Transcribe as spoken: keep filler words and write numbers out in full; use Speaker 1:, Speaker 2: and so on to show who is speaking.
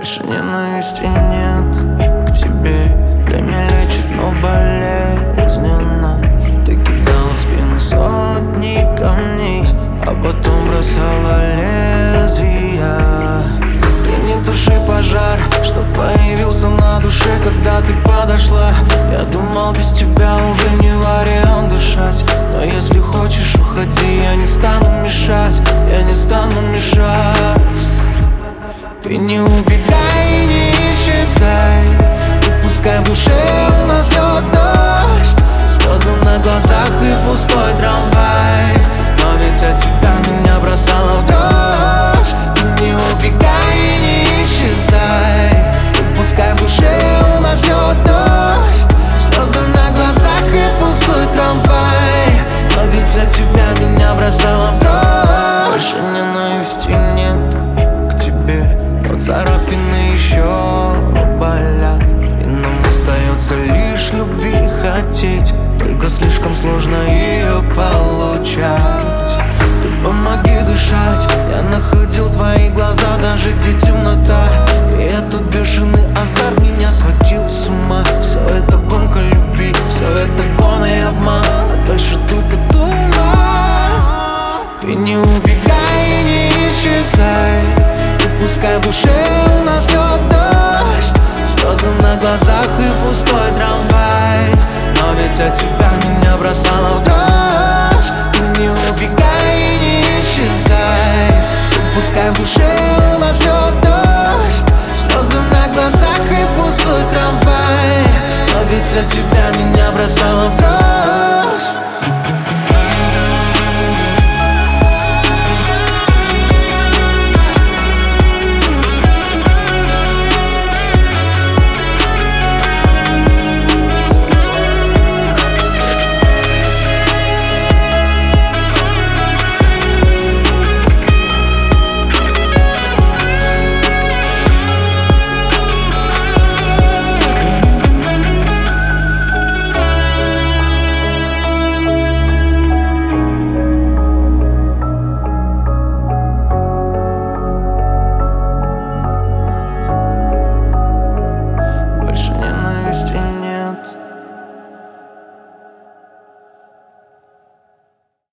Speaker 1: больше ненависти нет к тебе. Время лечит, но болезненно. Ты кидала в спину сотни камней, а потом бросала лезвия. Ты не туши пожар, что появился на душе, когда ты подошла. Я думал, без тебя уже не вариант дышать. Но если хочешь, уходи, я не стану мешать. Я не стану мешать. Ты не убегай и не исчезай. И пускай в душе у нас льет дождь, слезы на глазах и пустой трамвай. Но ведь от тебя меня бросало в дрожь. Ты не убегай и не исчезай. И пускай в душе у нас льет дождь, слезы на глазах и пустой трамвай. Но ведь от тебя меня бросало в дрожь. Больше ненависти нет к тебе, но царапины еще болят. И нам остается лишь любви хотеть, только слишком сложно ее получать. Ты помоги дышать. Я находил твои глаза даже где темнота. И этот бешеный азарт меня сводил с ума. Все это гонка любви, все это гон и обман, а дальше только туман. Ты не убегай и не исчезай. И пускай в душе у нас льет дождь, слезы на глазах и пустой трамвай. Но ведь от тебя меня бросало в дрожь. Ты не убегай и не исчезай. И пускай в душе у нас льет дождь, слезы на глазах и пустой трамвай. Но ведь от тебя меня бросало в дрожь.